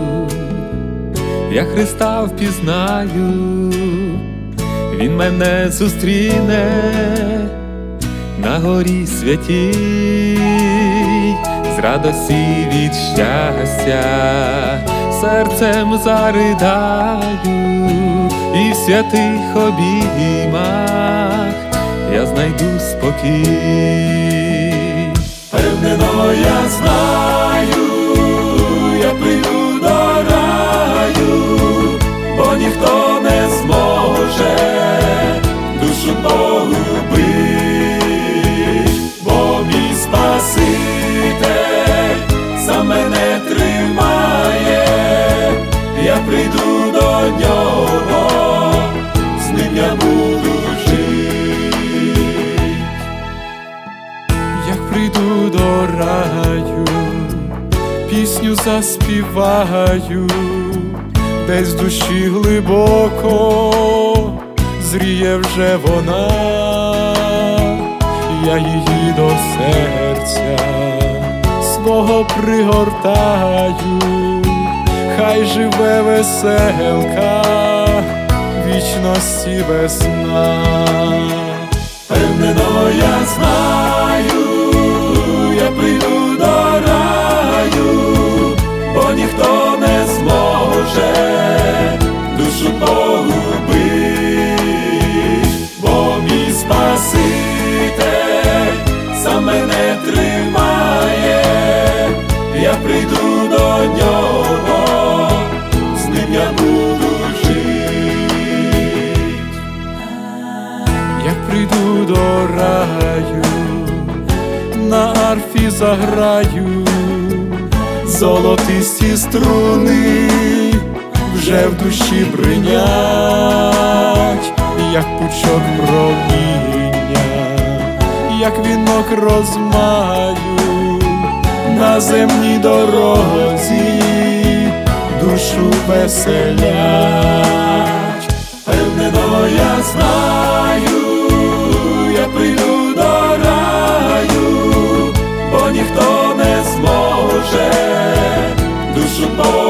я Христа впізнаю, Він мене зустріне на горі святій, з радості від щастя серцем заридаю, і в святих обіймах я знайду спокій. Впевнено я знаю, я прийду до раю, бо ніхто не зможе душу погубить, бо мій Спаситель сам мене тримає, я прийду до нього, з ним я буду жити. Як прийду до раю, пісню заспіваю, десь в душі глибоко зріє вже вона, я її до серця свого пригортаю, хай живе веселка вічності весна. Впевнено я знаю, я прийду до раю, бо ніхто не зможе душу погубить, бо мій Спаситель сам мене тримає, я прийду до нього, з ним я буду жити. Як прийду до раю, на арфі заграю, золотисті струни вже в душі бринять, як пучок проміння, як вінок розмаю на земній дорозі, душу веселять. Впевнено я знаю, я прийду до раю, бо ніхто не зможе душу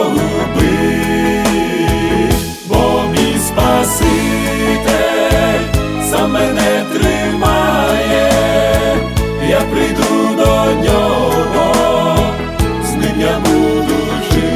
погубить, бо мій Спаситель сам мене тримає, я прийду до нього, з ним я буду жити.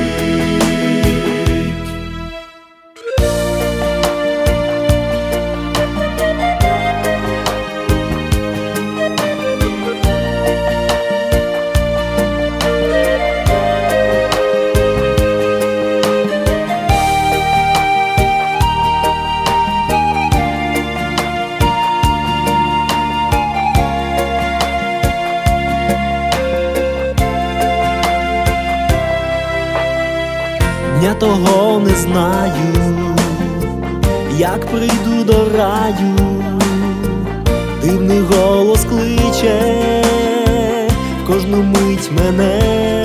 Я того не знаю, як прийду до раю, дивний голос кличе кожну мить мене,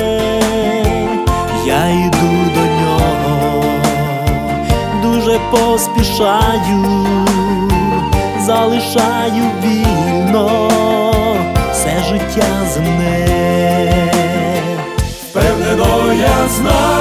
я йду до нього, дуже поспішаю, залишаю вільно все життя земне. Впевнено я знаю,